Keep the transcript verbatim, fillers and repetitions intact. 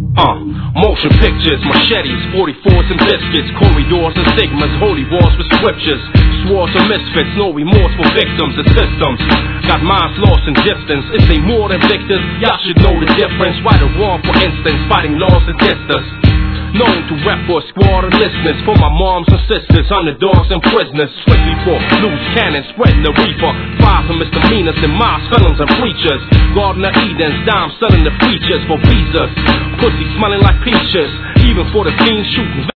Uh, motion pictures, machetes, forty-fours and biscuits, corridors and stigmas, holy wars with scriptures, swords of misfits, no remorse for victims and systems. Got minds lost in distance. If they more than victors, y'all should know the difference. Right or wrong, for instance, fighting laws against us. Known to rep for a squad of listeners, for my moms and sisters, underdogs and prisoners. Strictly for loose cannons, spreading the reefer. Files and misdemeanors and mobs, felons and preachers. Garden of Eden's, dime selling the features for visas. Pussy smelling like peaches, even for the fiends shooting.